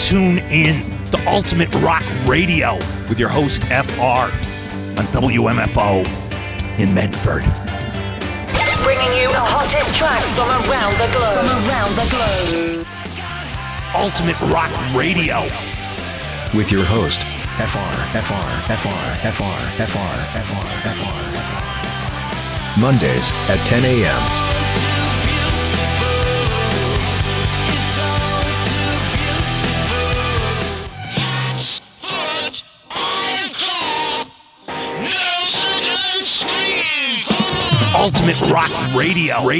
tune in to Ultimate Rock Radio with your host, FR, on WMFO in Medford. Bringing you the hottest tracks from around the globe. Ultimate Rock Radio with your host, FR. Mondays at 10 a.m. Ultimate Rock Radio. On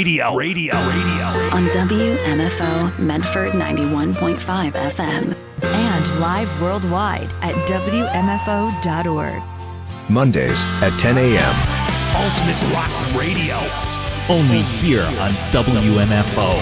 WMFO Medford 91.5 FM. And live worldwide at WMFO.org. Mondays at 10 a.m. Ultimate Rock Radio. Only here on WMFO.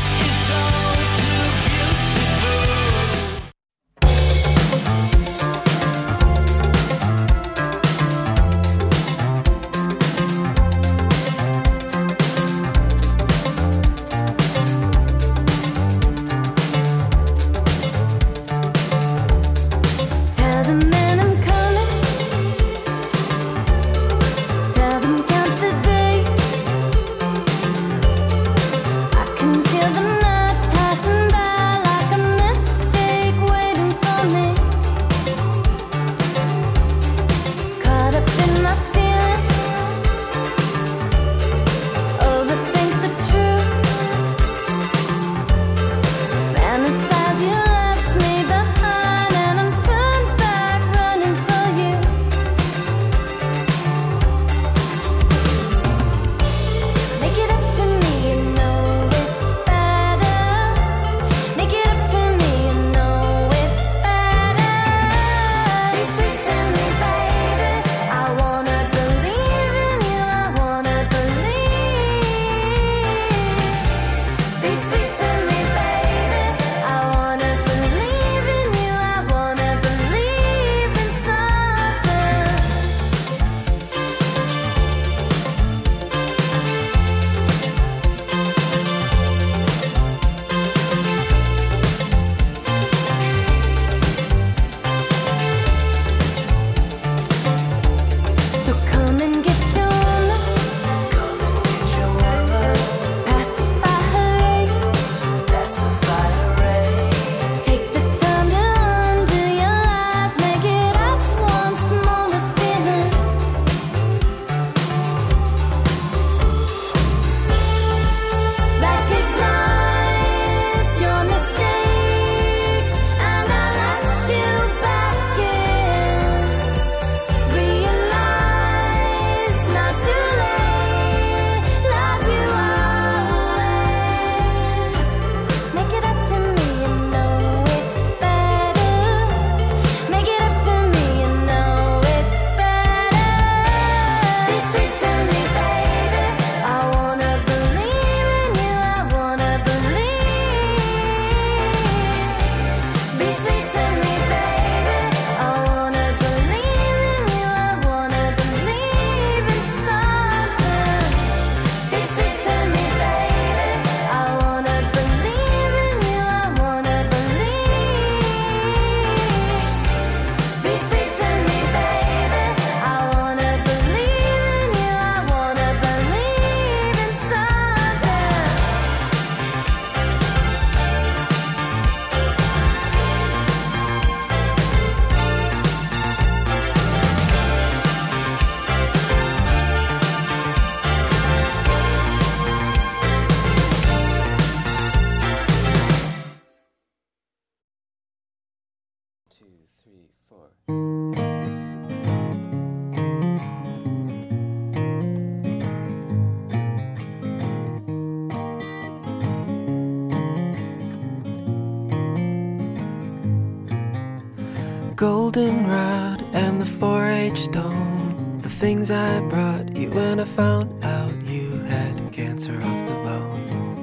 Goldenrod and the 4-H stone, the things I brought you when I found out you had cancer of the bone.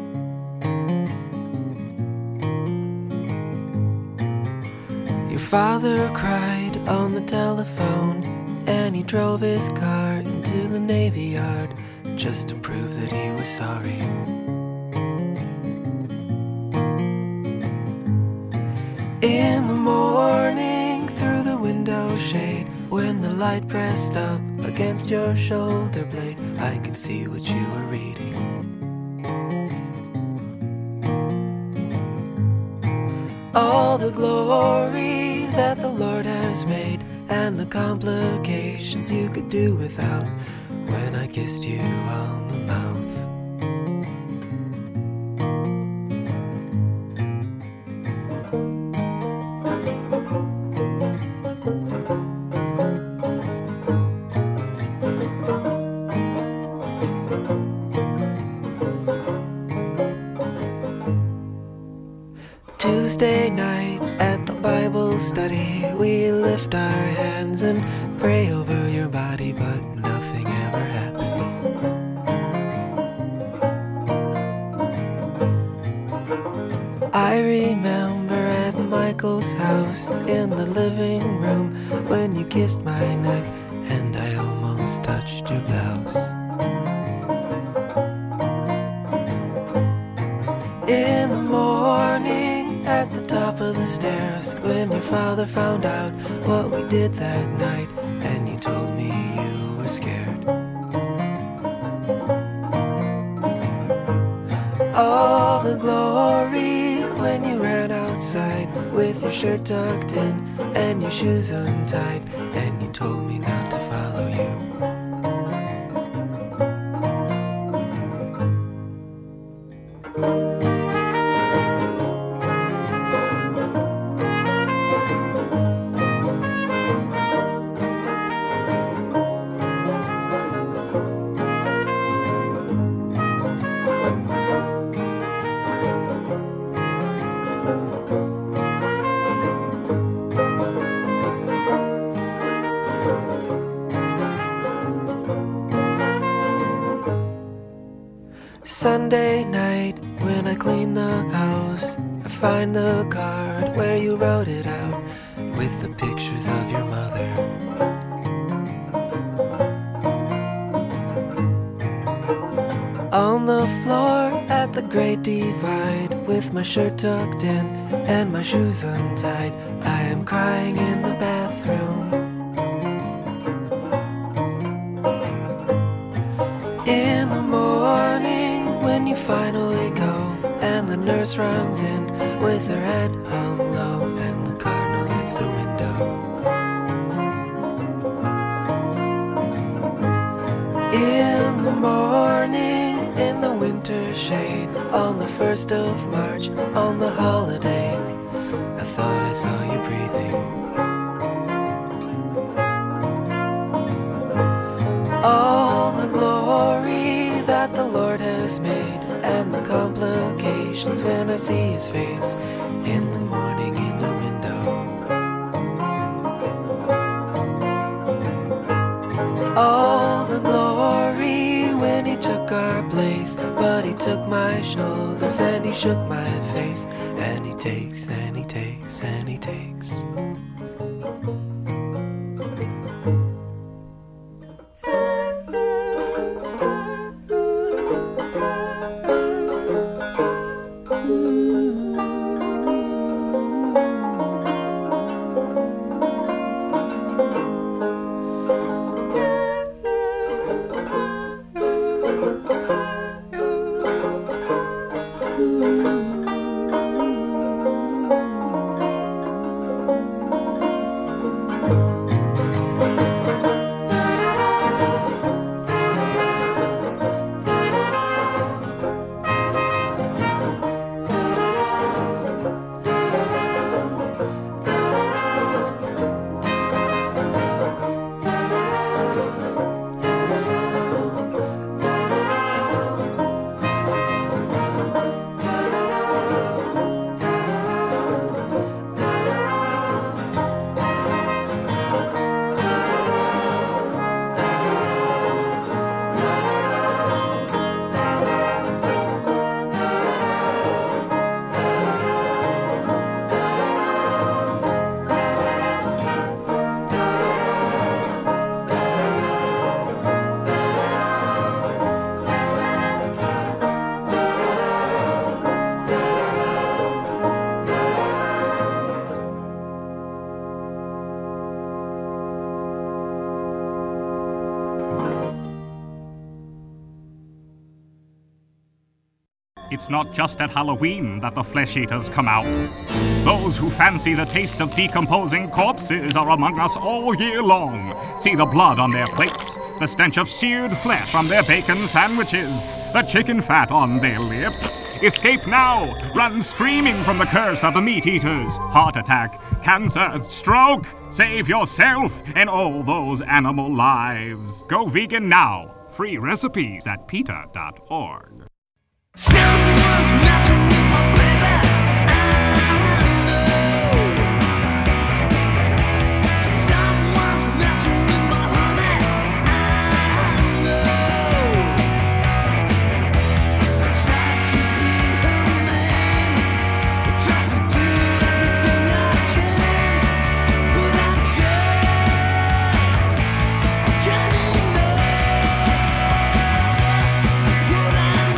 Your father cried on the telephone, and he drove his car into the Navy Yard just to prove that he was sorry. In the morning, through the window shade, when the light pressed up against your shoulder blade, I could see what you were reading. All the glory that the Lord has made, and the complications you could do without, when I kissed you on the mouth. Tuesday night at the Bible study, we lift our hands and pray over your body, but nothing ever happens. I remember at Michael's house in the living room when you kissed my neck and I almost touched your blouse. In the morning at the top of the stairs, when your father found out what we did that night, and you told me you were scared. All the glory when you ran outside with your shirt tucked in and your shoes untied, and you told me not to follow you. Sunday night, when I clean the house, I find the card where you wrote it out with the pictures of your mother. On the floor at the Great Divide, with my shirt tucked in and my shoes untied, I am crying in the bathroom. In the morning, when you finally go, and the nurse runs in with her head hung low, and the cardinal hits the window. In the morning, in the winter shade, on the 1st of March, on the holiday, I thought I saw you breathing. All the glory that the Lord has made, and the complications when I see his face in the morning in the window. All the glory when he took our place, but he took my shoulders and he shook my face, and he takes and he takes and he takes. It's not just at Halloween that the flesh eaters come out. Those who fancy the taste of decomposing corpses are among us all year long. See the blood on their plates, the stench of seared flesh on their bacon sandwiches, the chicken fat on their lips. Escape now! Run screaming from the curse of the meat eaters. Heart attack, cancer, stroke. Save yourself and all those animal lives. Go vegan now. Free recipes at PETA.org. Someone's messing with my baby. Someone's messing with my honey. I tried to be her man. I tried to do everything I can, but I just can't ignore what I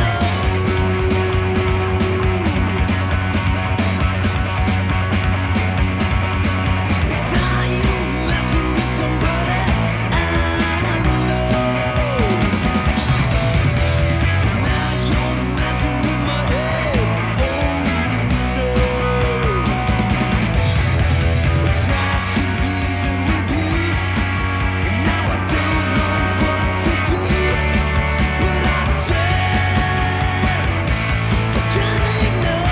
saw you messing with somebody I know. Now you're messing with my head. I tried to reason with you, and now I don't know what to do. But I just can't ignore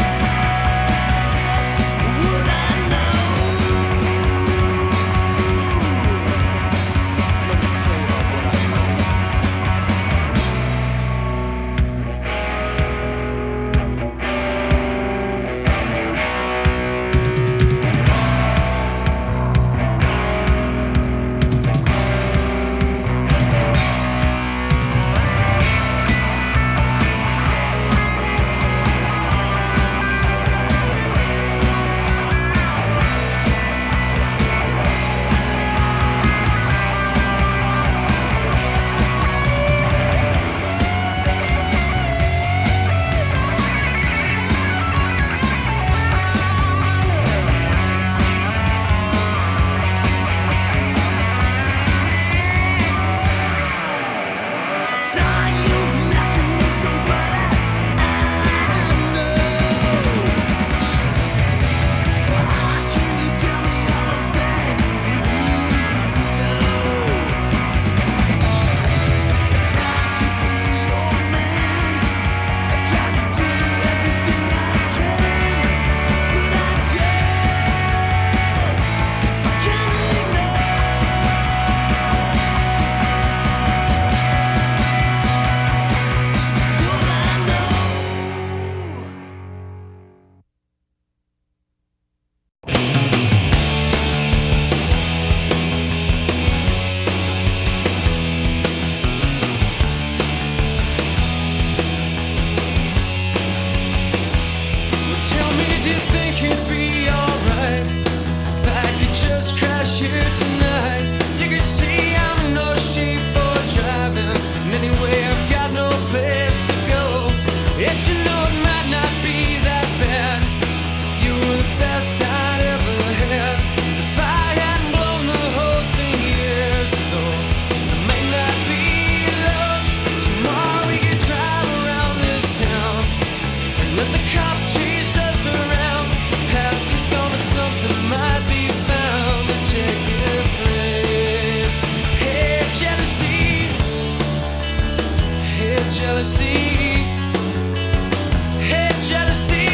what I know. Let me tell you about what I know. I saw you messing with somebody I know. How can you tell me all those things you know? I tried to be your man. I tried to do everything I can, but I just can't ignore what I know. Well, tell me, do you think you'd be alright if I could just crash here tonight? You can see I'm in no shape for driving, and anyway I've got no place to go. Yet you know it might not be that bad. You were the best I'd ever had. If I hadn't blown the whole thing years ago, I might not be in love. Tomorrow we could drive around this town and let the cops chase us around. Past is gone, but something might be found to take its place. Hey, jealousy. Hey, jealousy. Hey, jealousy.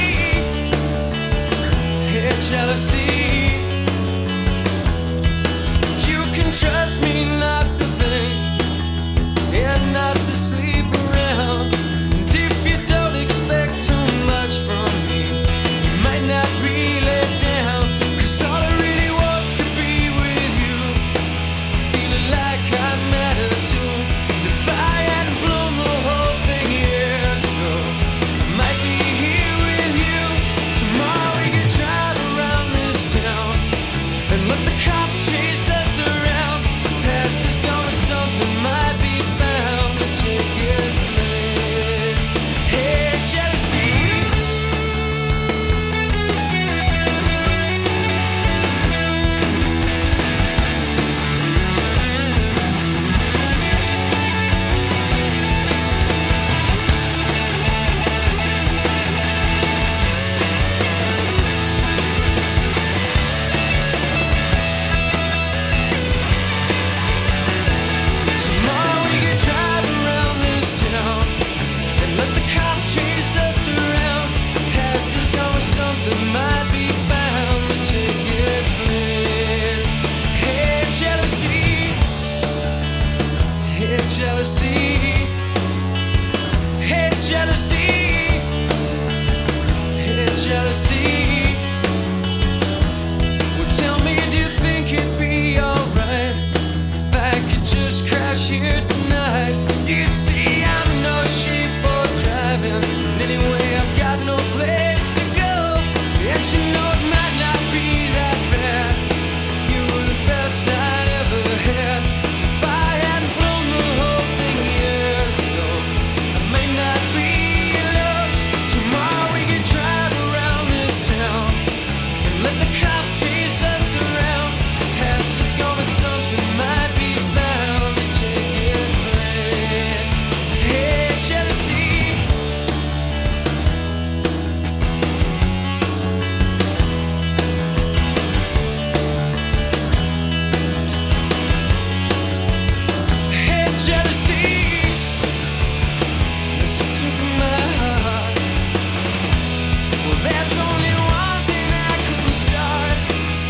Hey, jealousy. You can trust me not to think and not to sleep around. And if you don't expect too much from me, you might not really down. 'Cause all I really want's to be with you, feeling like I matter too. And if I hadn't blown the whole thing years ago, I might be here with you. Tomorrow we could drive around this jealousy. Well, tell me, do you think it'd be alright if I could just crash here tonight? You could see I'm no sheep for driving, and anyway I've got no place to go. And you know it might not be that bad. You were the best I'd ever had. If I hadn't blown the whole thing years ago, I may not be in love. Tomorrow we could drive around this town and let the cops chase us around. Past discover something might be bound to take its place. Hey, jealousy. Hey, jealousy. Listen to my heart. Well, there's only one thing I couldn't start.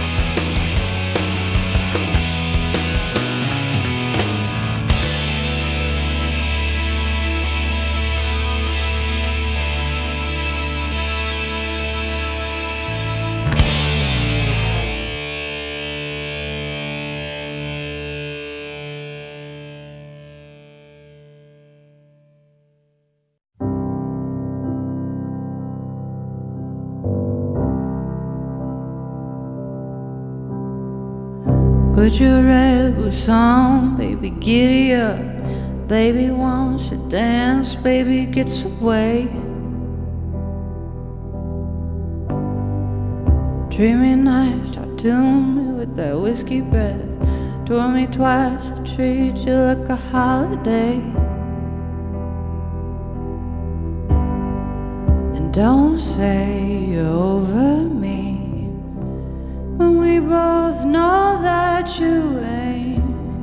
Put your red boots on, baby, giddy up. Baby wants to dance, baby gets away. Dreamy nights, tattooed me with that whiskey breath. Tore me twice, I treat you like a holiday. And don't say you're over me when we both know that you ain't.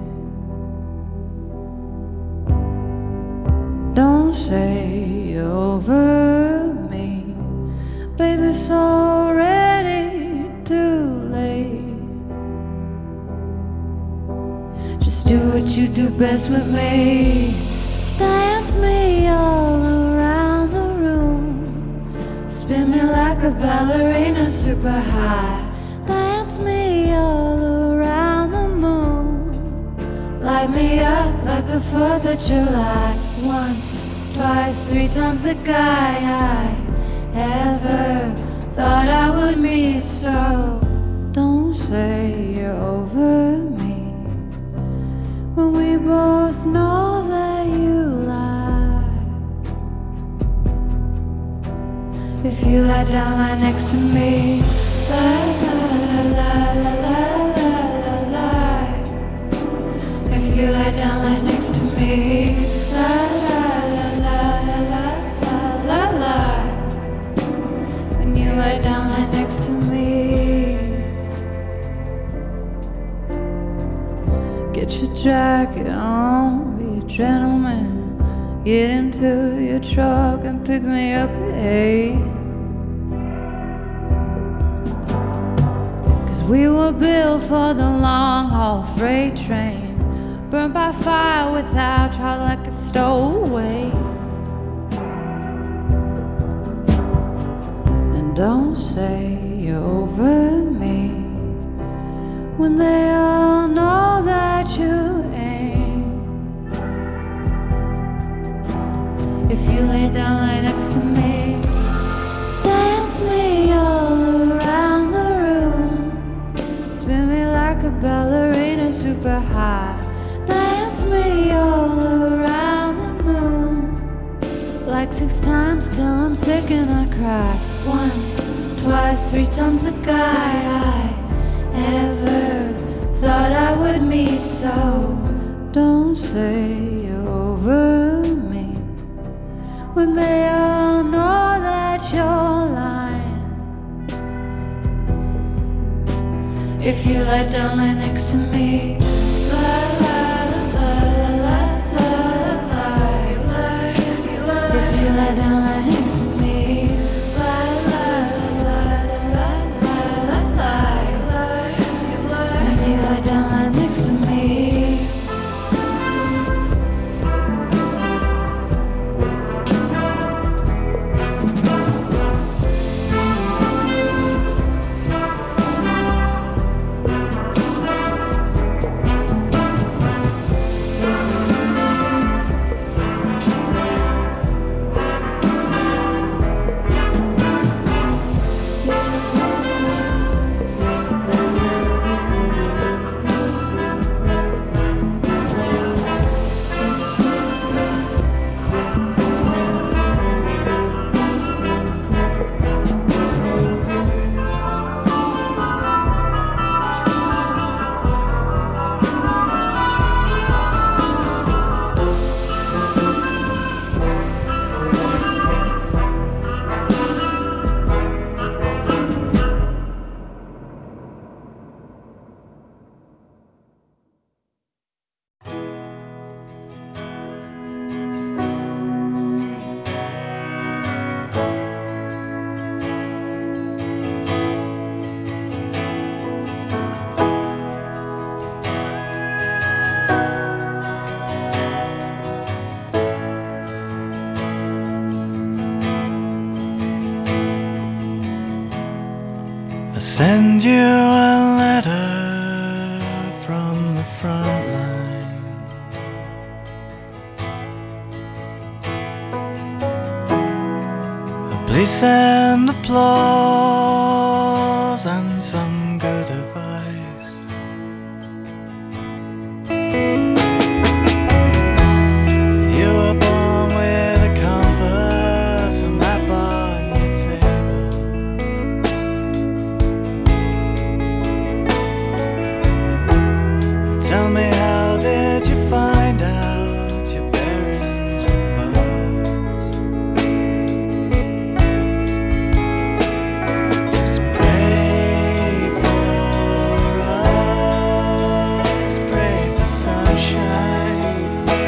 Don't say you're over me, baby, it's already too late. Just do what you do best with me. Dance me all around the room, spin me like a ballerina super high. Dance me all around the moon, light me up like the 4th of July. Once, twice, 3 times the guy I ever thought I would meet. So don't say you're over me when we both know that you lie. If you lie down, lie next to me. La la la la la la la la. If you lie down, lie next to me. La la la la la la la la. When you lie down, lie next to me. Get your jacket on, be a gentleman. Get into your truck and pick me up at 8. We were built for the long haul freight train, burned by fire without trial like a stowaway. And don't say you're over me when they all know that you ain't. If you lay down, lie next to me. Dance me all around the room, spin me like a ballerina super high. Dance me all around the moon, like 6 times till I'm sick and I cry. Once, twice, 3 times the guy I ever thought I would meet. So don't say you're over me when they all know that you're lying. If you lie down, lie next to me. La la la la la la la. If you lie down, lie next to me. La la la la la la la. If you lie down, lie next to me. I send you a letter from the front line. Please send applause and some good advice. You were born with a compass and that bar on your table. Tell me, how did you find out your bearings were false? Just pray for us, pray for sunshine.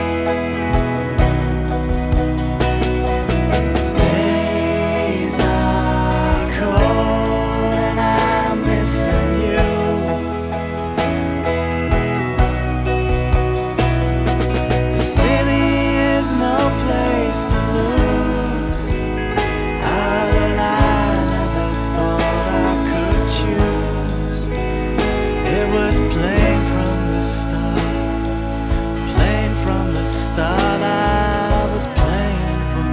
These days are cold and I'm missing you. The city is no place to lose. But I never thought I could choose. It was plain from the start, plain from the start. I was playing for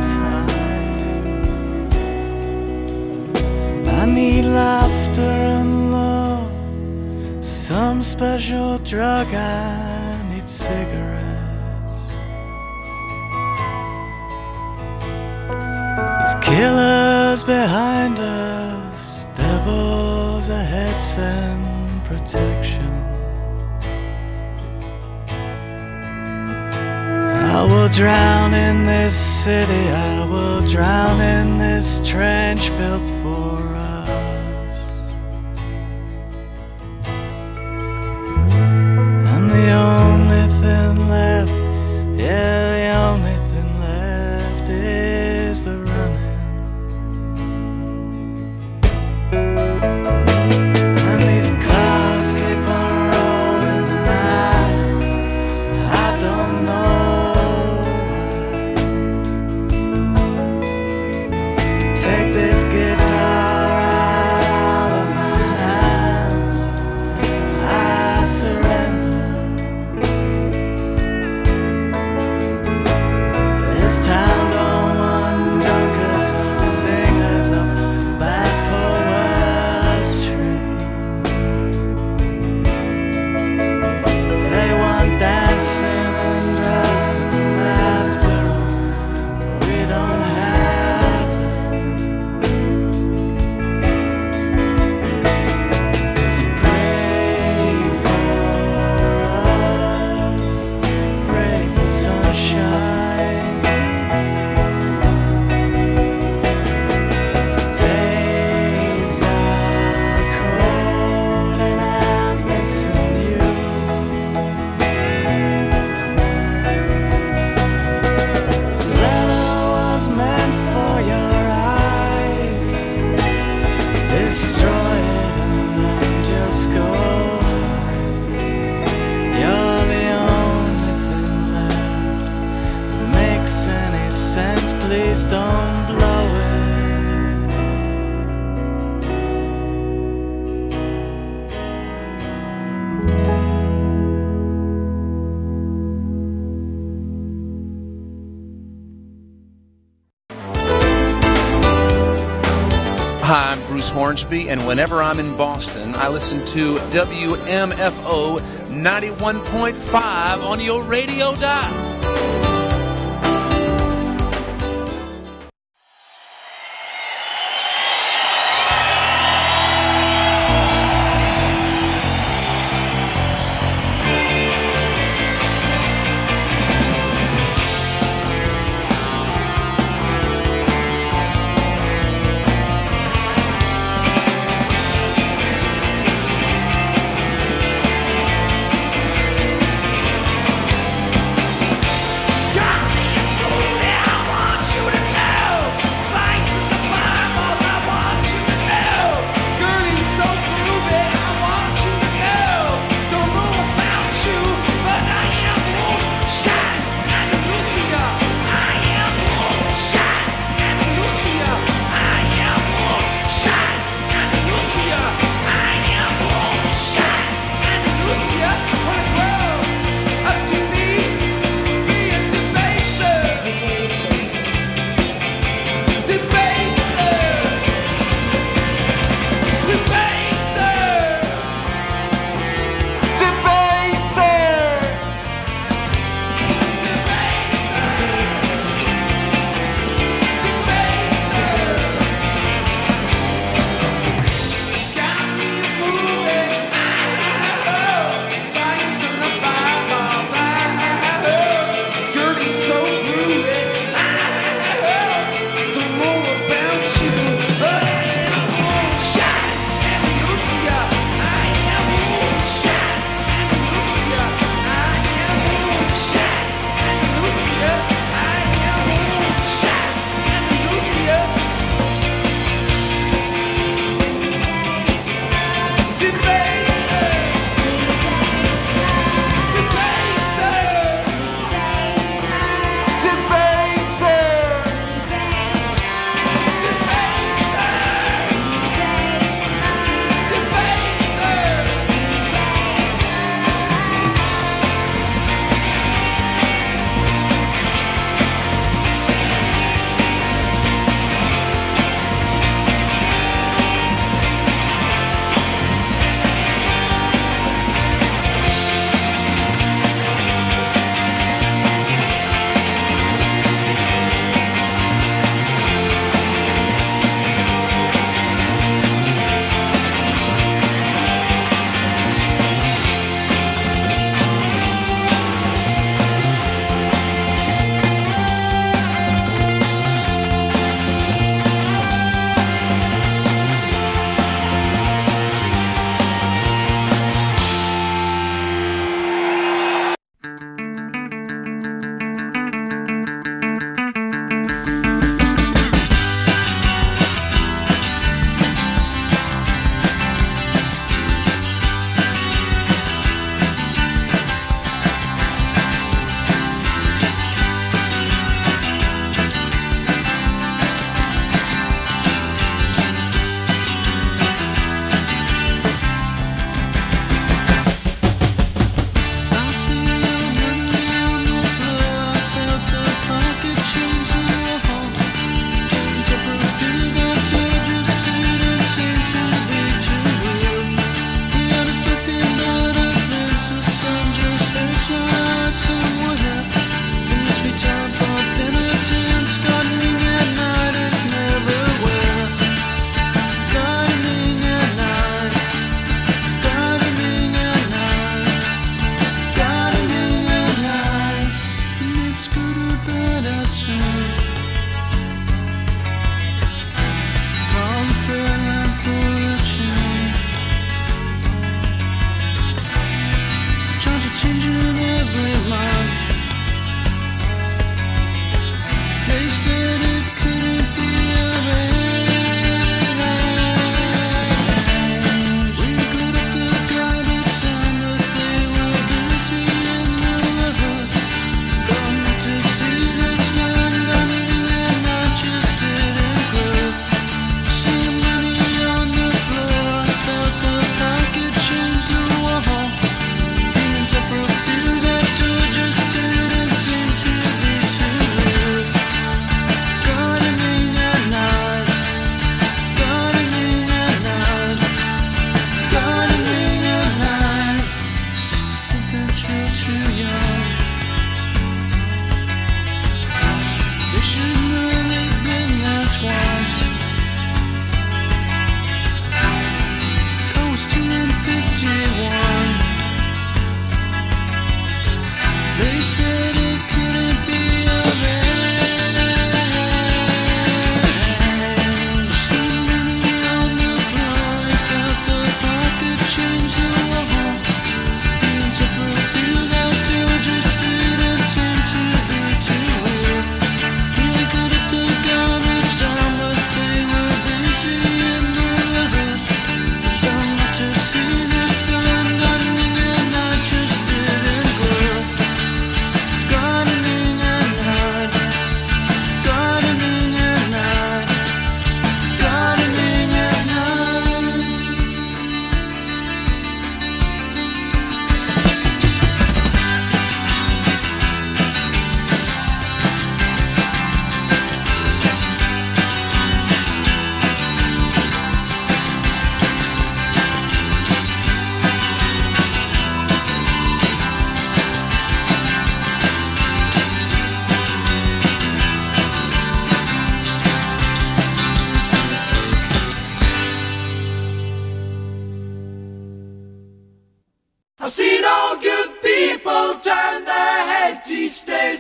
time. I need laughter and love, some special drug. I need cigarettes. There's killers behind us, devils ahead, send protection. I will drown in this city, I will drown in this trench built for us. And the only thing left, yeah, the only thing left is the running. And these clouds keep on rolling, I don't know why. Take this guitar out of my hands, I surrender. This town don't want drunkards or singers of bad poetry. They want dancing and drugs and laughter. We don't have them. Just pray for us, pray for sunshine. These days are cold and I'm missing you. This letter was meant for your eyes. Destroy it and then just go hide. You're the only thing left that makes any sense. Please don't blow it. Hi, I'm Bruce Hornsby, and whenever I'm in Boston, I listen to WMFO 91.5 on your radio dial.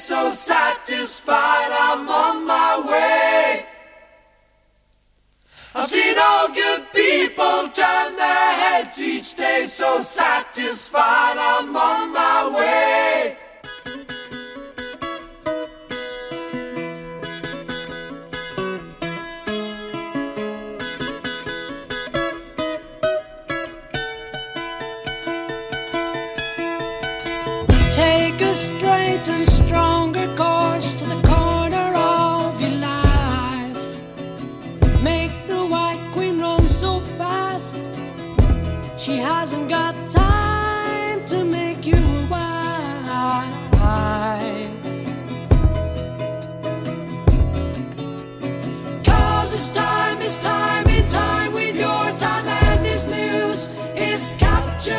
so satisfied, I'm on my way. I've seen all good people turn their heads each day, so satisfied, I'm on my way. Take a straight and stronger course to the corner of your life. Make the White Queen run so fast, she hasn't got time to make you a wife. 'Cause it's time in time with your time, and this news is captured.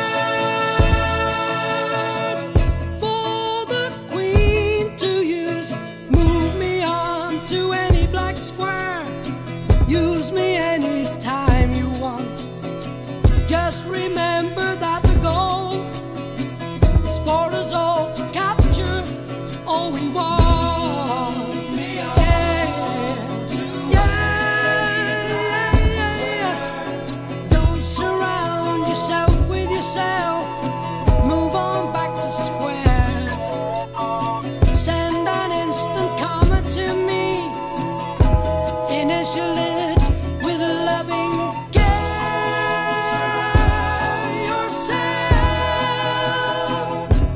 Use me anytime you want. Just remember that the goal is for us all to capture all we want. Yeah. Don't surround yourself with yourself. Move on back to squares. Send an instant comment to me. Initial it with loving care yourself.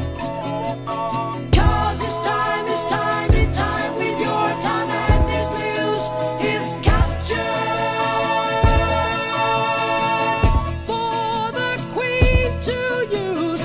'Cause it's time in time with your time, and this news is captured for the Queen to use.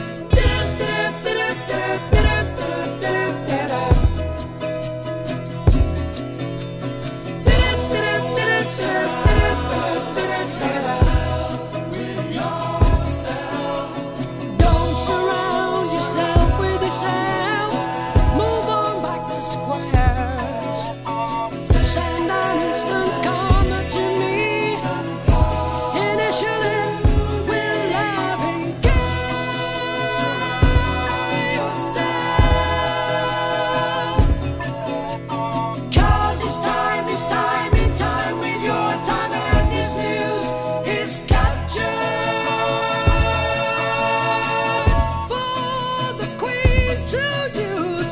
Don't surround yourself with yourself. Move on back to squares. Send an instant comment to me. Initial it with loving care yourself. 'Cause it's time in time with your time, and this news is captured for the Queen to use.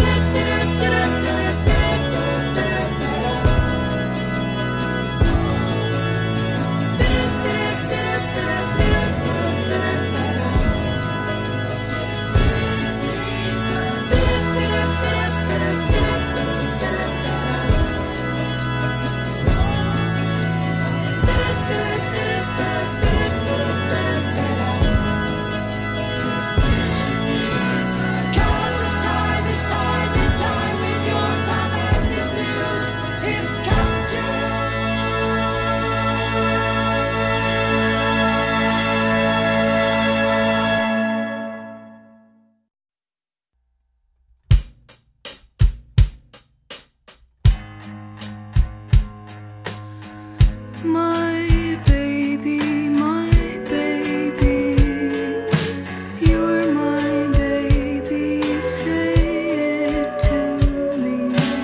My baby, you're my baby, say it to me.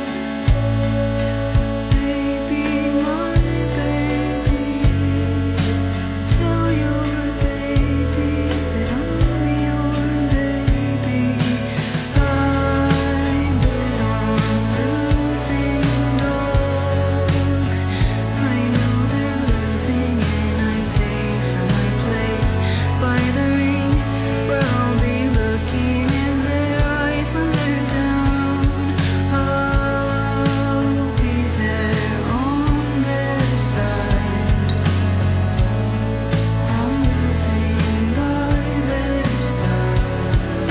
Baby, my baby, tell your baby that I'm your baby. I bet on losing dogs. I know they're losing, and I pay for my place by the ring where I'll be looking in their eyes when they're down. I'll be there on their side. I'm losing by their side.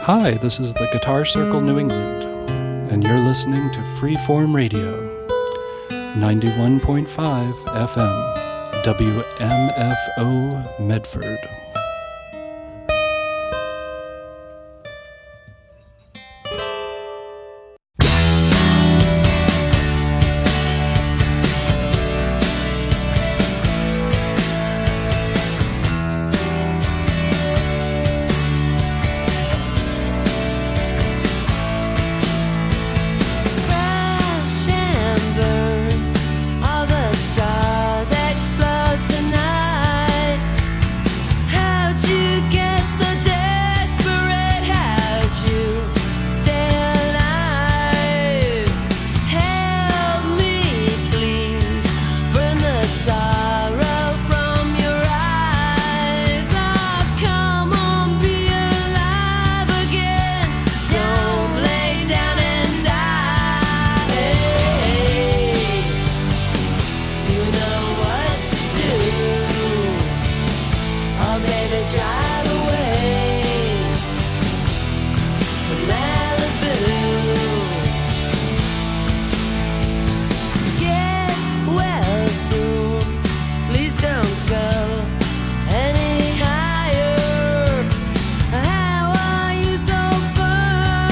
Hi, this is the Guitar Circle New England, and you're listening to Freeform Radio, 91.5 FM, WMFO Medford.